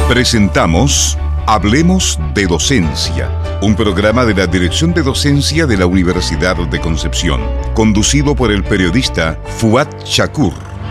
Presentamos Hablemos de Docencia, un programa de la Dirección de Docencia de la Universidad de Concepción, conducido por el periodista Fuad Shakur.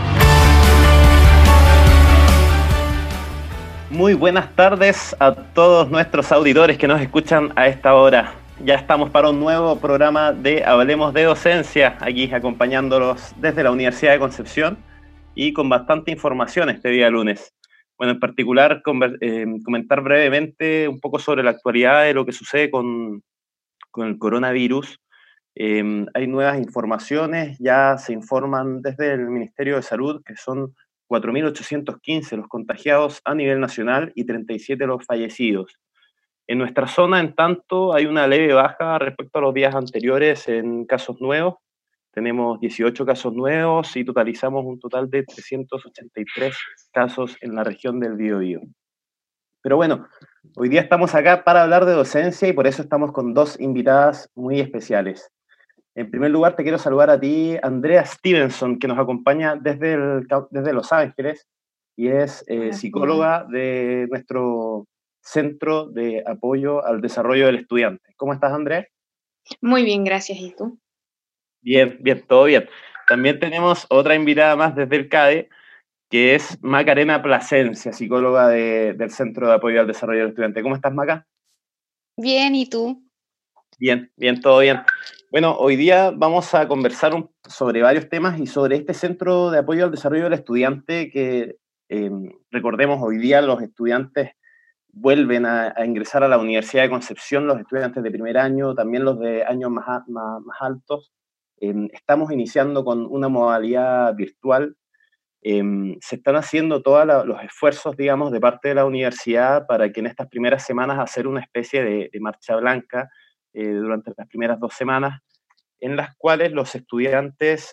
Muy buenas tardes a todos nuestros auditores que nos escuchan a esta hora. Ya estamos para un nuevo programa de Hablemos de Docencia, aquí acompañándolos desde la Universidad de Concepción y con bastante información este día lunes. Bueno, en particular comentar brevemente un poco sobre la actualidad de lo que sucede con el coronavirus. Hay nuevas informaciones, ya se informan desde el Ministerio de Salud que son 4.815 los contagiados a nivel nacional y 37 los fallecidos. En nuestra zona, en tanto, hay una leve baja respecto a los días anteriores en casos nuevos. Tenemos 18 casos nuevos y totalizamos un total de 383 casos en la región del Biobío. Pero bueno, hoy día estamos acá para hablar de docencia y por eso estamos con dos invitadas muy especiales. En primer lugar, te quiero saludar a ti, Andrea Stevenson, que nos acompaña desde Los Ángeles y es psicóloga de nuestro Centro de Apoyo al Desarrollo del Estudiante. ¿Cómo estás, Andrea? Muy bien, gracias. ¿Y tú? Bien, todo bien. También tenemos otra invitada más desde el CADE, que es Macarena Plasencia, psicóloga del Centro de Apoyo al Desarrollo del Estudiante. ¿Cómo estás, Maca? Bien, ¿y tú? Bien, todo bien. Bueno, hoy día vamos a conversar sobre varios temas y sobre este Centro de Apoyo al Desarrollo del Estudiante que, recordemos, hoy día los estudiantes vuelven a ingresar a la Universidad de Concepción, los estudiantes de primer año, también los de años más altos. Estamos iniciando con una modalidad virtual. Se están haciendo todos los esfuerzos, digamos, de parte de la universidad para que en estas primeras semanas hacer una especie de marcha blanca durante las primeras 2 semanas, en las cuales los estudiantes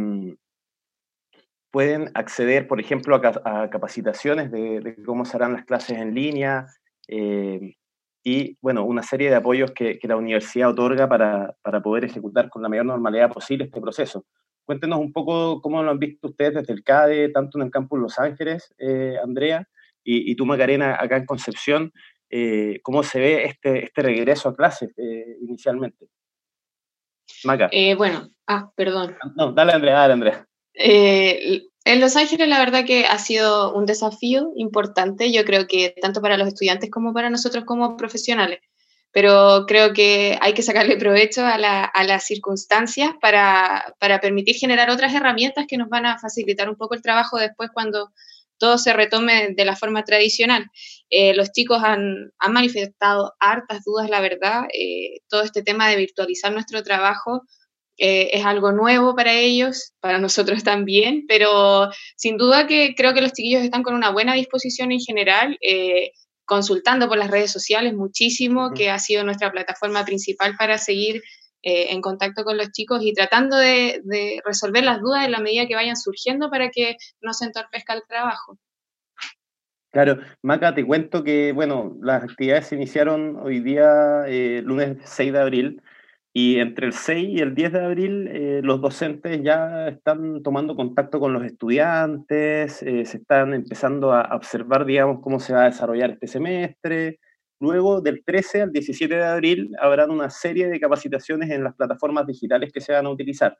pueden acceder, por ejemplo, a capacitaciones de cómo serán las clases en línea y, bueno, una serie de apoyos que la universidad otorga para poder ejecutar con la mayor normalidad posible este proceso. Cuéntenos un poco cómo lo han visto ustedes desde el CADE, tanto en el campus Los Ángeles, Andrea, y tú, Macarena, acá en Concepción, cómo se ve este regreso a clases inicialmente. Maca. Perdón. No, dale, Andrea. En Los Ángeles la verdad que ha sido un desafío importante, yo creo que tanto para los estudiantes como para nosotros como profesionales, pero creo que hay que sacarle provecho a las circunstancias para permitir generar otras herramientas que nos van a facilitar un poco el trabajo después cuando todo se retome de la forma tradicional. Los chicos han manifestado hartas dudas, la verdad. Todo este tema de virtualizar nuestro trabajo es algo nuevo para ellos, para nosotros también, pero sin duda que creo que los chiquillos están con una buena disposición en general, consultando por las redes sociales muchísimo, que ha sido nuestra plataforma principal para seguir en contacto con los chicos y tratando de resolver las dudas en la medida que vayan surgiendo para que no se entorpezca el trabajo. Claro, Maca, te cuento que, bueno, las actividades se iniciaron hoy día, lunes 6 de abril, y entre el 6 y el 10 de abril los docentes ya están tomando contacto con los estudiantes, se están empezando a observar, digamos, cómo se va a desarrollar este semestre. Luego, del 13 al 17 de abril, habrán una serie de capacitaciones en las plataformas digitales que se van a utilizar.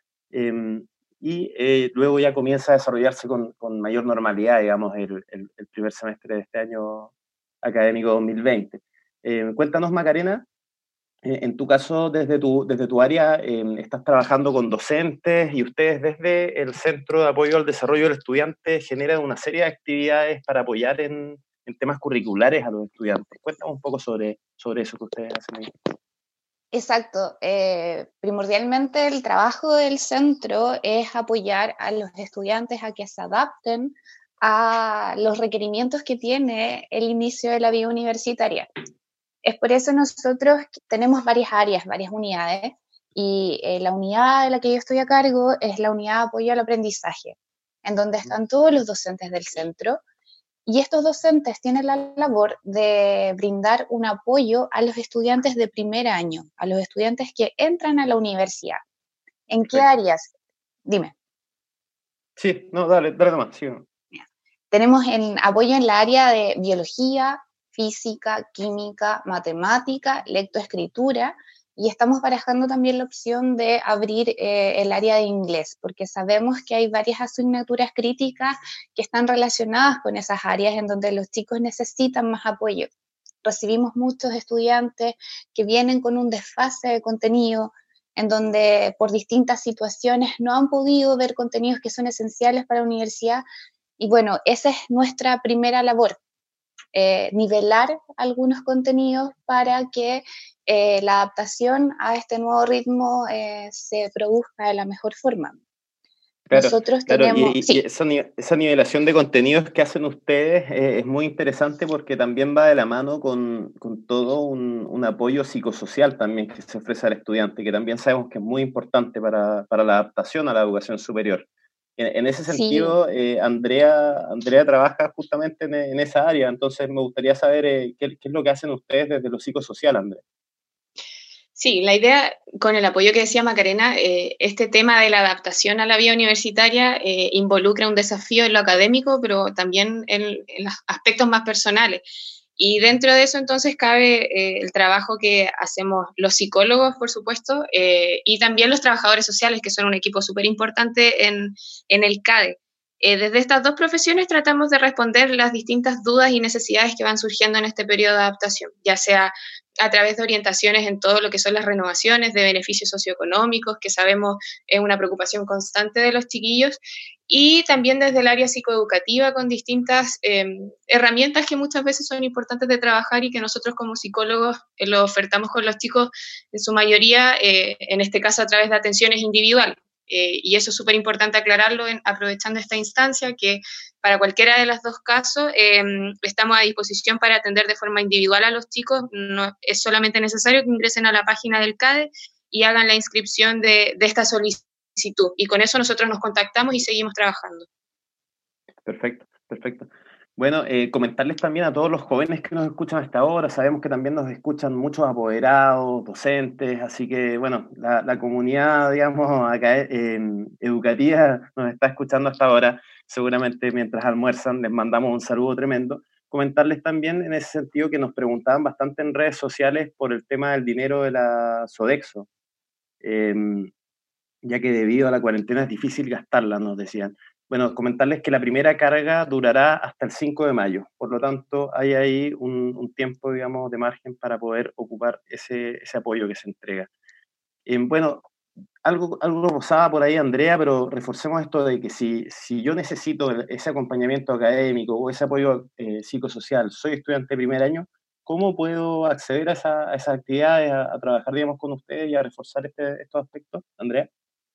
Luego ya comienza a desarrollarse con mayor normalidad, digamos, el primer semestre de este año académico 2020. Cuéntanos, Macarena, en tu caso, desde tu área, estás trabajando con docentes y ustedes desde el Centro de Apoyo al Desarrollo del Estudiante generan una serie de actividades para apoyar en temas curriculares a los estudiantes. Cuéntanos un poco sobre eso que ustedes hacen ahí. Exacto. Primordialmente el trabajo del centro es apoyar a los estudiantes a que se adapten a los requerimientos que tiene el inicio de la vida universitaria. Es por eso nosotros tenemos varias áreas, varias unidades, y la unidad de la que yo estoy a cargo es la unidad de apoyo al aprendizaje, en donde están todos los docentes del centro. Y estos docentes tienen la labor de brindar un apoyo a los estudiantes de primer año, a los estudiantes que entran a la universidad. ¿En qué áreas? Dime. Sí, no, dale nomás, sí. Tenemos apoyo en la área de biología, física, química, matemática, lectoescritura, y estamos barajando también la opción de abrir el área de inglés, porque sabemos que hay varias asignaturas críticas que están relacionadas con esas áreas en donde los chicos necesitan más apoyo. Recibimos muchos estudiantes que vienen con un desfase de contenido, en donde por distintas situaciones no han podido ver contenidos que son esenciales para la universidad, y bueno, esa es nuestra primera labor, nivelar algunos contenidos para que la adaptación a este nuevo ritmo se produzca de la mejor forma. Claro, Nosotros claro, tenemos... y esa nivelación de contenidos que hacen ustedes es muy interesante porque también va de la mano con todo un apoyo psicosocial también que se ofrece al estudiante, que también sabemos que es muy importante para la adaptación a la educación superior. En ese sentido, Andrea trabaja justamente en esa área, entonces me gustaría saber qué es lo que hacen ustedes desde lo psicosocial, Andrea. Sí, la idea, con el apoyo que decía Macarena, este tema de la adaptación a la vida universitaria involucra un desafío en lo académico, pero también en los aspectos más personales. Y dentro de eso entonces cabe el trabajo que hacemos los psicólogos, por supuesto, y también los trabajadores sociales, que son un equipo súper importante en el CADE. Desde estas dos profesiones tratamos de responder las distintas dudas y necesidades que van surgiendo en este periodo de adaptación, ya sea a través de orientaciones en todo lo que son las renovaciones de beneficios socioeconómicos, que sabemos es una preocupación constante de los chiquillos, y también desde el área psicoeducativa con distintas herramientas que muchas veces son importantes de trabajar y que nosotros como psicólogos lo ofertamos con los chicos en su mayoría, en este caso a través de atenciones individuales. Y eso es súper importante aclararlo aprovechando esta instancia, que para cualquiera de los dos casos estamos a disposición para atender de forma individual a los chicos. No es solamente necesario que ingresen a la página del CADE y hagan la inscripción de esta solicitud, y con eso nosotros nos contactamos y seguimos trabajando. Perfecto, perfecto. Bueno, comentarles también a todos los jóvenes que nos escuchan hasta ahora, sabemos que también nos escuchan muchos apoderados, docentes, así que bueno, la comunidad, digamos, acá educativa nos está escuchando hasta ahora, seguramente mientras almuerzan les mandamos un saludo tremendo. Comentarles también en ese sentido que nos preguntaban bastante en redes sociales por el tema del dinero de la Sodexo, ya que debido a la cuarentena es difícil gastarla, nos decían. Bueno, comentarles que la primera carga durará hasta el 5 de mayo, por lo tanto hay ahí un tiempo, digamos, de margen para poder ocupar ese apoyo que se entrega. Bueno, algo rozaba por ahí Andrea, pero reforcemos esto de que si yo necesito ese acompañamiento académico o ese apoyo psicosocial, soy estudiante de primer año, ¿cómo puedo acceder a esas actividades, a trabajar, digamos, con ustedes y a reforzar estos aspectos, Andrea?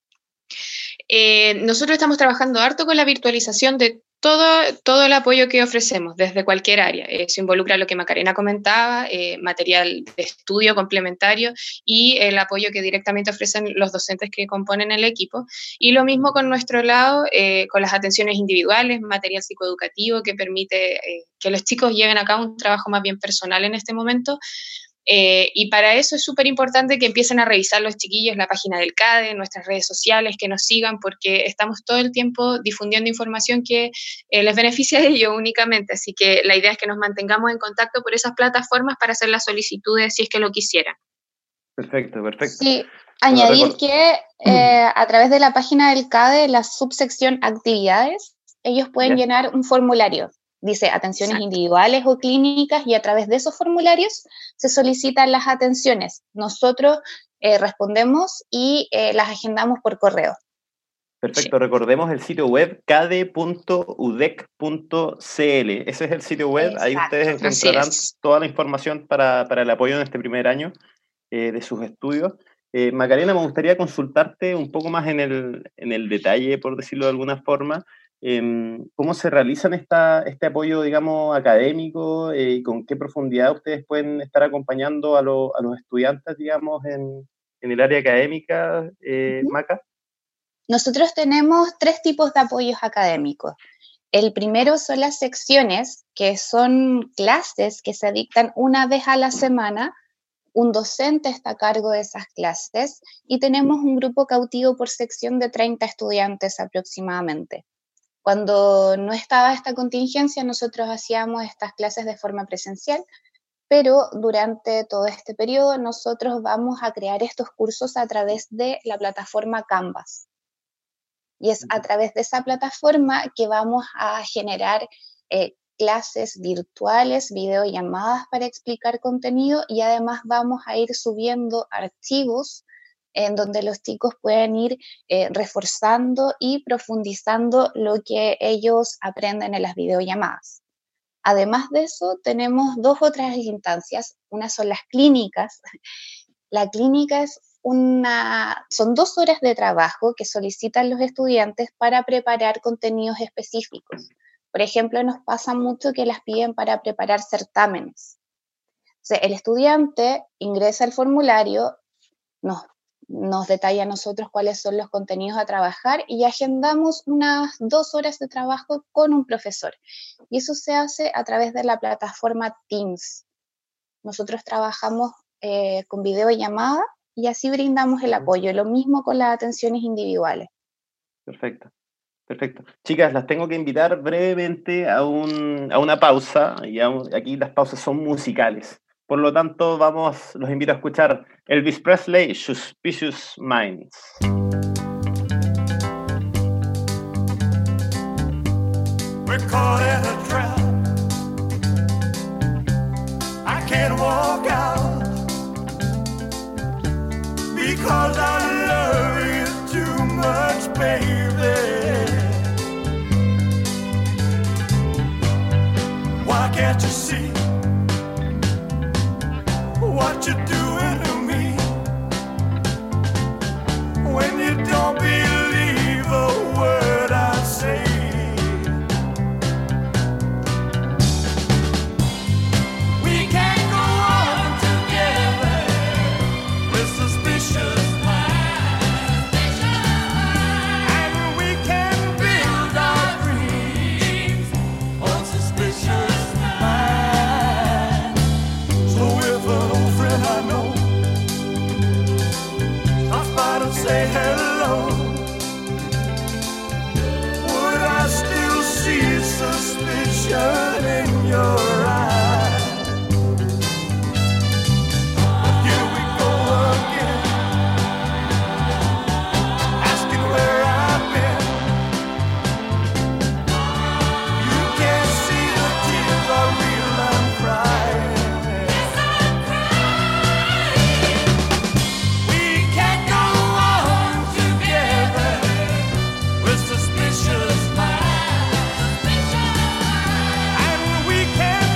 Nosotros estamos trabajando harto con la virtualización de todo el apoyo que ofrecemos desde cualquier área. Eso involucra lo que Macarena comentaba, material de estudio complementario y el apoyo que directamente ofrecen los docentes que componen el equipo. Y lo mismo con nuestro lado, con las atenciones individuales, material psicoeducativo que permite que los chicos lleven a cabo un trabajo más bien personal en este momento. Y para eso es súper importante que empiecen a revisar los chiquillos la página del CADE, nuestras redes sociales, que nos sigan, porque estamos todo el tiempo difundiendo información que les beneficia a ellos únicamente. Así que la idea es que nos mantengamos en contacto por esas plataformas para hacer las solicitudes si es que lo quisieran. Perfecto, perfecto. Sí, añadir que a través de la página del CADE, la subsección actividades, ellos pueden llenar un formulario. Dice atenciones individuales o clínicas, y a través de esos formularios se solicitan las atenciones. Nosotros respondemos y las agendamos por correo. Perfecto, recordemos el sitio web cade.udec.cl. Ese es el sitio web. Exacto. Ahí ustedes encontrarán toda la información para el apoyo en este primer año de sus estudios. Macarena, me gustaría consultarte un poco más en el detalle, por decirlo de alguna forma, cómo se realizan este apoyo, digamos, académico y con qué profundidad ustedes pueden estar acompañando a los estudiantes, digamos, en el área académica, Maca. Nosotros tenemos 3 tipos de apoyos académicos. El primero son las secciones, que son clases que se dictan una vez a la semana. Un docente está a cargo de esas clases y tenemos un grupo cautivo por sección de 30 estudiantes aproximadamente. Cuando no estaba esta contingencia, nosotros hacíamos estas clases de forma presencial, pero durante todo este periodo nosotros vamos a crear estos cursos a través de la plataforma Canvas. Y es a través de esa plataforma que vamos a generar clases virtuales, videollamadas para explicar contenido, y además vamos a ir subiendo archivos en donde los chicos pueden ir reforzando y profundizando lo que ellos aprenden en las videollamadas. Además de eso, tenemos dos otras instancias. Una son las clínicas. La clínica son 2 horas de trabajo que solicitan los estudiantes para preparar contenidos específicos. Por ejemplo, nos pasa mucho que las piden para preparar certámenes. O sea, el estudiante ingresa al formulario, nos detalla a nosotros cuáles son los contenidos a trabajar y agendamos unas 2 horas de trabajo con un profesor. Y eso se hace a través de la plataforma Teams. Nosotros trabajamos con videollamada y así brindamos el apoyo. Lo mismo con las atenciones individuales. Perfecto. Chicas, las tengo que invitar brevemente a una pausa. Aquí las pausas son musicales. Por lo tanto, los invito a escuchar Elvis Presley, Suspicious Minds. We're caught in a trap. I can't walk out because I love you too much, baby. Why can't you see what you're doing to me? When you don't believe a word I say. We can't go on together with suspicious minds, and we can build our dreams on suspicious minds. So if an old friend I know stops by to say hello, would I still see suspicion in your eyes? Here we go again, asking where I've been. You can't see the tears are real, I'm crying. We can't go on together with suspicious minds, and we can't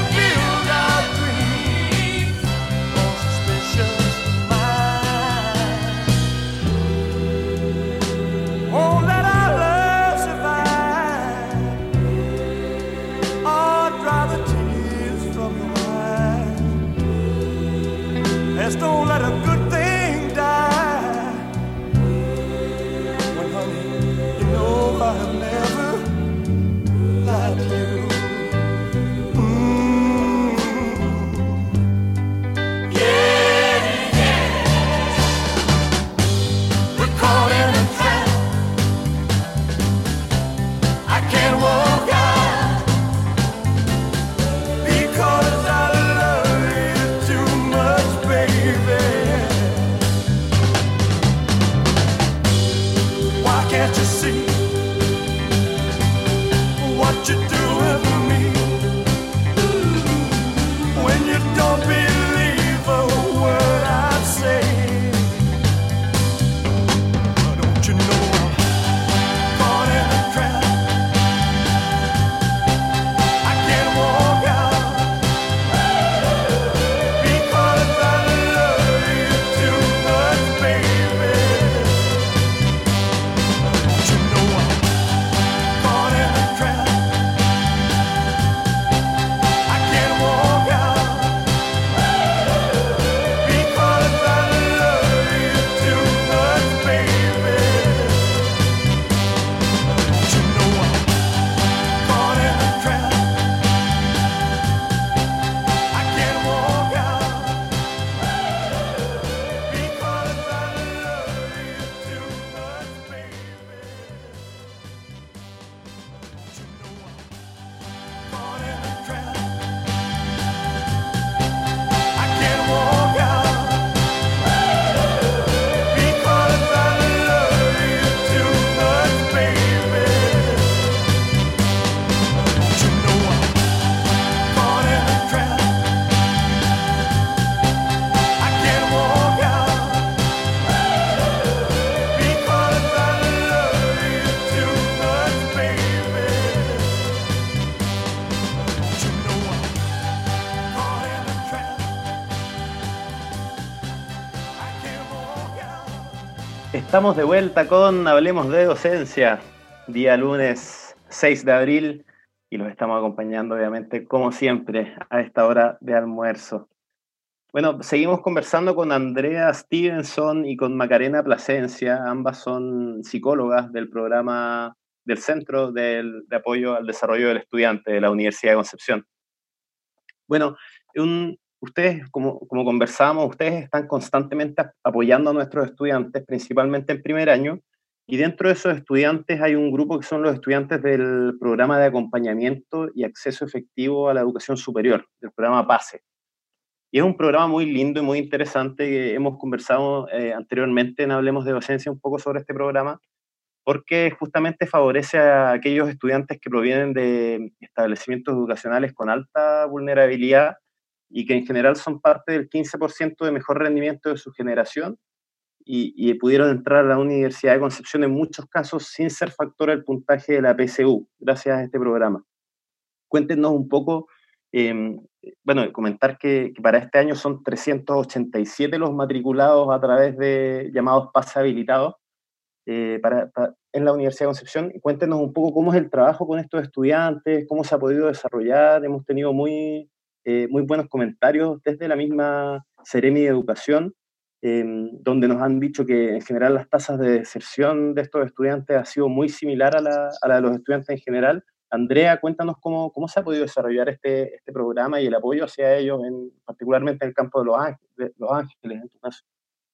Estamos de vuelta con Hablemos de Docencia, día lunes 6 de abril, y los estamos acompañando, obviamente, como siempre, a esta hora de almuerzo. Bueno, seguimos conversando con Andrea Stevenson y con Macarena Plasencia. Ambas son psicólogas del programa del Centro de Apoyo al Desarrollo del Estudiante de la Universidad de Concepción. Bueno, ustedes, como conversábamos, ustedes están constantemente apoyando a nuestros estudiantes, principalmente en primer año, y dentro de esos estudiantes hay un grupo que son los estudiantes del programa de acompañamiento y acceso efectivo a la educación superior, del programa PASE. Y es un programa muy lindo y muy interesante que hemos conversado anteriormente en Hablemos de Docencia un poco sobre este programa, porque justamente favorece a aquellos estudiantes que provienen de establecimientos educacionales con alta vulnerabilidad y que en general son parte del 15% de mejor rendimiento de su generación y pudieron entrar a la Universidad de Concepción en muchos casos sin ser factor del puntaje de la PSU, gracias a este programa. Cuéntenos un poco, bueno, comentar que para este año son 387 los matriculados a través de llamados PASE habilitados en la Universidad de Concepción. Cuéntenos un poco cómo es el trabajo con estos estudiantes, cómo se ha podido desarrollar. Hemos tenido muy buenos comentarios desde la misma Seremi de Educación, donde nos han dicho que en general las tasas de deserción de estos estudiantes ha sido muy similar a la de los estudiantes en general. Andrea, cuéntanos cómo se ha podido desarrollar este programa y el apoyo hacia ellos, particularmente en el campo de Los Ángeles, en tu caso.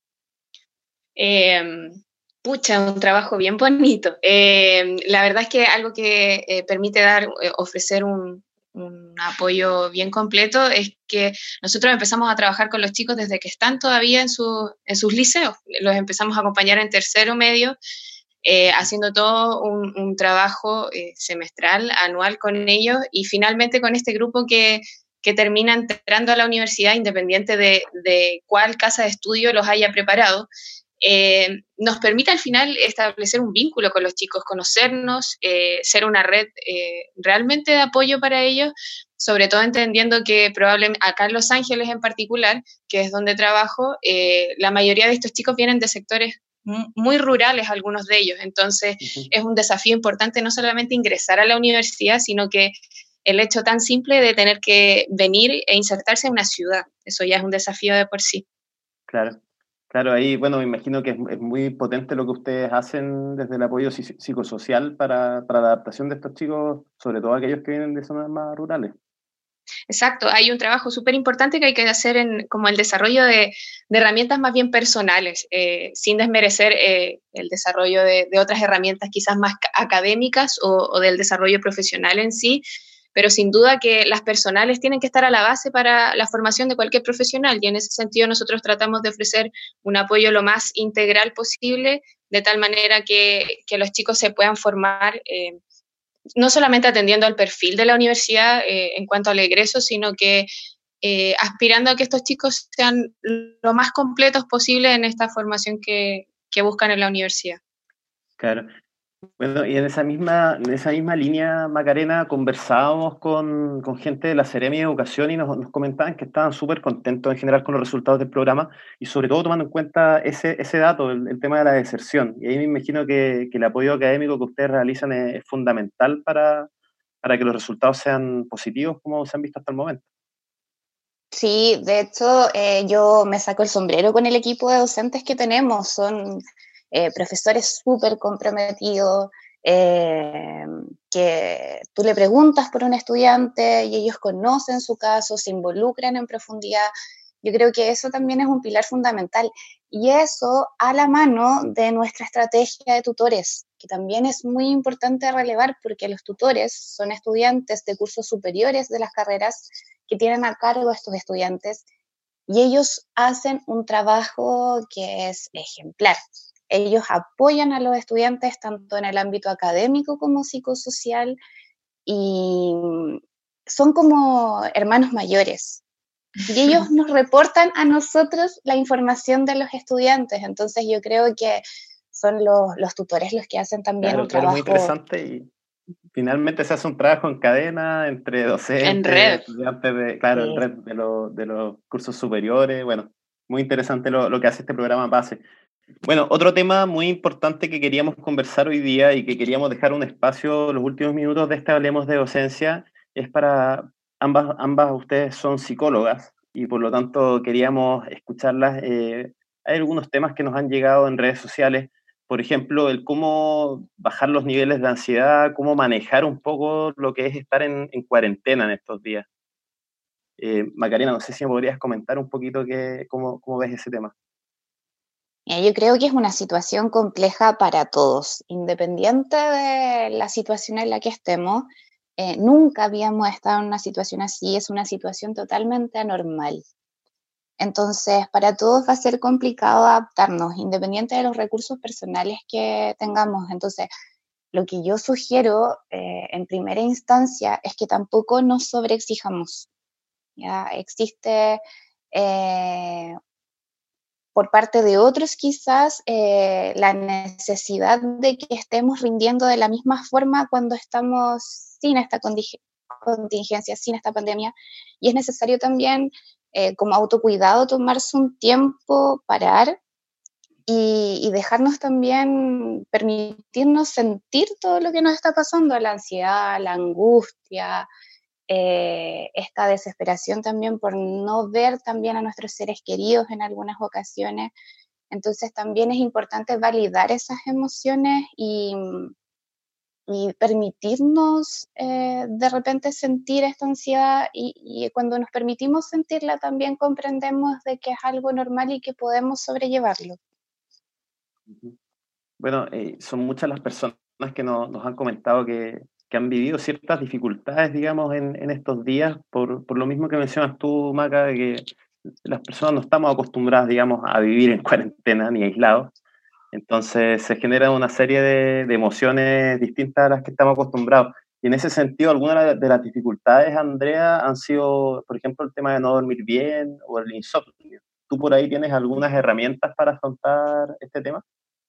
Pucha, un trabajo bien bonito. La verdad es que algo que permite ofrecer un apoyo bien completo es que nosotros empezamos a trabajar con los chicos desde que están todavía en sus liceos. Los empezamos a acompañar en tercero medio, haciendo todo un trabajo semestral, anual con ellos, y finalmente con este grupo que termina entrando a la universidad, independiente de cuál casa de estudio los haya preparado. Nos permite al final establecer un vínculo con los chicos, conocernos, ser una red realmente de apoyo para ellos, sobre todo entendiendo que probablemente acá en Los Ángeles en particular, que es donde trabajo, la mayoría de estos chicos vienen de sectores muy rurales, algunos de ellos. Entonces es un desafío importante no solamente ingresar a la universidad, sino que el hecho tan simple de tener que venir e insertarse en una ciudad, eso ya es un desafío de por sí. Claro, ahí, bueno, me imagino que es muy potente lo que ustedes hacen desde el apoyo psicosocial para la adaptación de estos chicos, sobre todo aquellos que vienen de zonas más rurales. Exacto, hay un trabajo súper importante que hay que hacer como el desarrollo de herramientas más bien personales, sin desmerecer el desarrollo de otras herramientas quizás más académicas o del desarrollo profesional en sí, pero sin duda que las personales tienen que estar a la base para la formación de cualquier profesional, y en ese sentido nosotros tratamos de ofrecer un apoyo lo más integral posible, de tal manera que los chicos se puedan formar no solamente atendiendo al perfil de la universidad en cuanto al egreso, sino que aspirando a que estos chicos sean lo más completos posible en esta formación que buscan en la universidad. Claro. Bueno, y en esa misma línea, Macarena, conversábamos con gente de la Seremi de Educación y nos comentaban que estaban súper contentos en general con los resultados del programa y sobre todo tomando en cuenta ese dato, el tema de la deserción. Y ahí me imagino que el apoyo académico que ustedes realizan es fundamental para que los resultados sean positivos como se han visto hasta el momento. Sí, de hecho, yo me saco el sombrero con el equipo de docentes que tenemos. Son profesores súper comprometidos, que tú le preguntas por un estudiante y ellos conocen su caso, se involucran en profundidad. Yo creo que eso también es un pilar fundamental. Y eso a la mano de nuestra estrategia de tutores, que también es muy importante relevar porque los tutores son estudiantes de cursos superiores de las carreras que tienen a cargo a estos estudiantes y ellos hacen un trabajo que es ejemplar. Ellos apoyan a los estudiantes tanto en el ámbito académico como psicosocial y son como hermanos mayores. Y ellos nos reportan a nosotros la información de los estudiantes. Entonces yo creo que son los tutores los que hacen también un trabajo. Muy interesante y finalmente se hace un trabajo en cadena entre docentes, en red. Estudiantes en red de los cursos superiores. Bueno, muy interesante lo que hace este programa PASE. Bueno, otro tema muy importante que queríamos conversar hoy día y que queríamos dejar un espacio los últimos minutos de este Hablemos de Docencia es para ambas ustedes son psicólogas y por lo tanto queríamos escucharlas. Hay algunos temas que nos han llegado en redes sociales, por ejemplo, el cómo bajar los niveles de ansiedad, cómo manejar un poco lo que es estar en cuarentena en estos días. Macarena, no sé si me podrías comentar un poquito cómo ves ese tema. Yo creo que es una situación compleja para todos, independiente de la situación en la que estemos. Nunca habíamos estado en una situación así, es una situación totalmente anormal. Entonces, para todos va a ser complicado adaptarnos, independiente de los recursos personales que tengamos. Entonces, lo que yo sugiero en primera instancia es que tampoco nos sobreexijamos. ¿Ya? Existe por parte de otros quizás la necesidad de que estemos rindiendo de la misma forma cuando estamos sin esta contingencia, sin esta pandemia, y es necesario también como autocuidado tomarse un tiempo, parar y dejarnos también, permitirnos sentir todo lo que nos está pasando, la ansiedad, la angustia, esta desesperación también por no ver también a nuestros seres queridos en algunas ocasiones. Entonces también es importante validar esas emociones y permitirnos de repente sentir esta ansiedad y cuando nos permitimos sentirla también comprendemos de que es algo normal y que podemos sobrellevarlo. Bueno, son muchas las personas que nos han comentado que han vivido ciertas dificultades, digamos, en estos días, por lo mismo que mencionas tú, Maca, de que las personas no estamos acostumbradas, digamos, a vivir en cuarentena ni aislados. Entonces se genera una serie de emociones distintas a las que estamos acostumbrados. Y en ese sentido, algunas de las dificultades, Andrea, han sido, por ejemplo, el tema de no dormir bien o el insomnio. ¿Tú por ahí tienes algunas herramientas para afrontar este tema?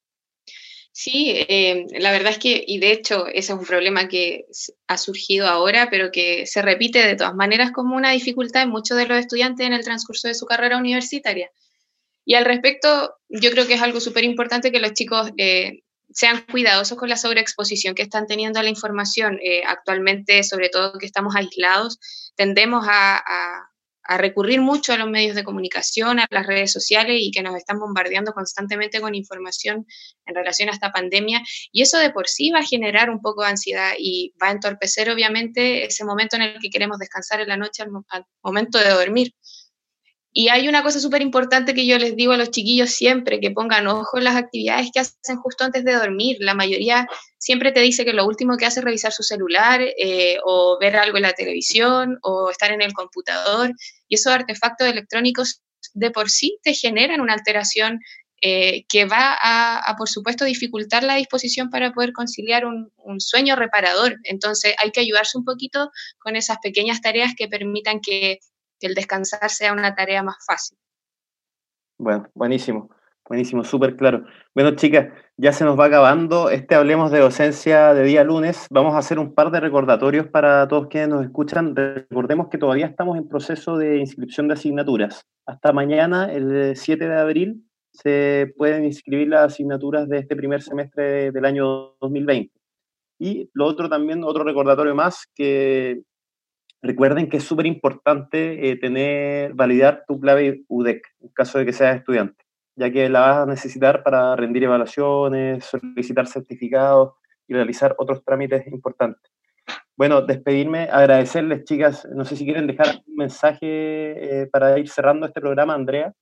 Sí, la verdad es que, y de hecho, ese es un problema que ha surgido ahora, pero que se repite de todas maneras como una dificultad en muchos de los estudiantes en el transcurso de su carrera universitaria. Y al respecto, yo creo que es algo súper importante que los chicos sean cuidadosos con la sobreexposición que están teniendo a la información. Actualmente, sobre todo que estamos aislados, tendemos a recurrir mucho a los medios de comunicación, a las redes sociales y que nos están bombardeando constantemente con información en relación a esta pandemia. Y eso de por sí va a generar un poco de ansiedad y va a entorpecer, obviamente, ese momento en el que queremos descansar en la noche al momento de dormir. Y hay una cosa súper importante que yo les digo a los chiquillos siempre, que pongan ojo en las actividades que hacen justo antes de dormir. La mayoría siempre te dice que lo último que hace es revisar su celular o ver algo en la televisión o estar en el computador. Y esos artefactos electrónicos de por sí te generan una alteración que va por supuesto, dificultar la disposición para poder conciliar un sueño reparador. Entonces hay que ayudarse un poquito con esas pequeñas tareas que permitan que el descansar sea una tarea más fácil. Bueno, buenísimo, súper claro. Bueno, chicas, ya se nos va acabando este Hablemos de Docencia de día lunes. Vamos a hacer un par de recordatorios para todos quienes nos escuchan. Recordemos que todavía estamos en proceso de inscripción de asignaturas. Hasta mañana, el 7 de abril, se pueden inscribir las asignaturas de este primer semestre del año 2020. Y lo otro también, otro recordatorio más, que recuerden que es súper importante validar tu clave UDEC en caso de que seas estudiante, ya que la vas a necesitar para rendir evaluaciones, solicitar certificados y realizar otros trámites importantes. Bueno, despedirme, agradecerles, chicas. No sé si quieren dejar un mensaje para ir cerrando este programa, Andrea.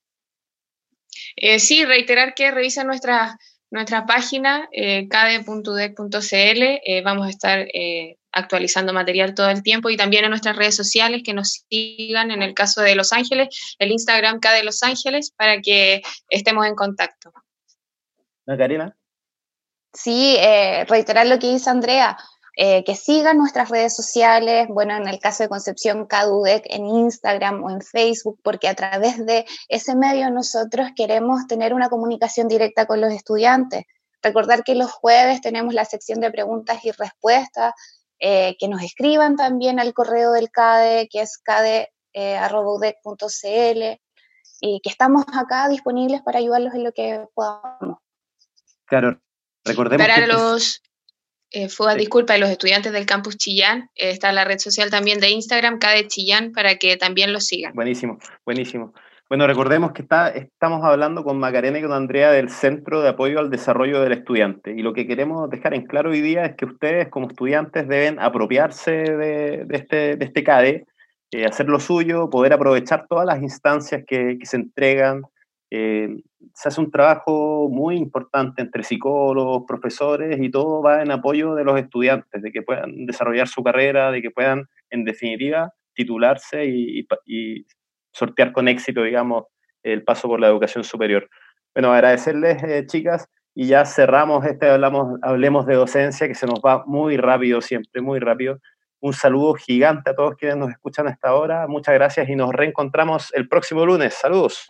Sí, reiterar que revisen nuestra página, cade.udec.cl. Vamos a estar actualizando material todo el tiempo y también en nuestras redes sociales que nos sigan en el caso de Los Ángeles, el Instagram CADE Los Ángeles, para que estemos en contacto. Macarena. Sí, reiterar lo que dice Andrea, que sigan nuestras redes sociales, bueno, en el caso de Concepción, CADUDEC en Instagram o en Facebook, porque a través de ese medio nosotros queremos tener una comunicación directa con los estudiantes. Recordar que los jueves tenemos la sección de preguntas y respuestas, que nos escriban también al correo del CADE, que es cade@udec.cl. y que estamos acá disponibles para ayudarlos en lo que podamos. Claro, recordemos para que los disculpa, y los estudiantes del campus Chillán, está la red social también de Instagram, CADE Chillán, para que también los sigan. Buenísimo, buenísimo. Bueno, recordemos que estamos hablando con Macarena y con Andrea del Centro de Apoyo al Desarrollo del Estudiante, y lo que queremos dejar en claro hoy día es que ustedes como estudiantes deben apropiarse de este CADE, hacer lo suyo, poder aprovechar todas las instancias que se entregan. Se hace un trabajo muy importante entre psicólogos, profesores, y todo va en apoyo de los estudiantes, de que puedan desarrollar su carrera, de que puedan, en definitiva, titularse y sortear con éxito, digamos, el paso por la educación superior. Bueno, agradecerles, chicas, y ya cerramos Hablemos de Docencia, que se nos va muy rápido siempre, muy rápido. Un saludo gigante a todos quienes nos escuchan hasta ahora. Muchas gracias y nos reencontramos el próximo lunes. Saludos.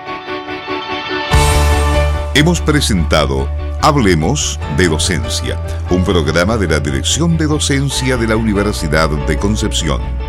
Hemos presentado Hablemos de Docencia, un programa de la Dirección de Docencia de la Universidad de Concepción.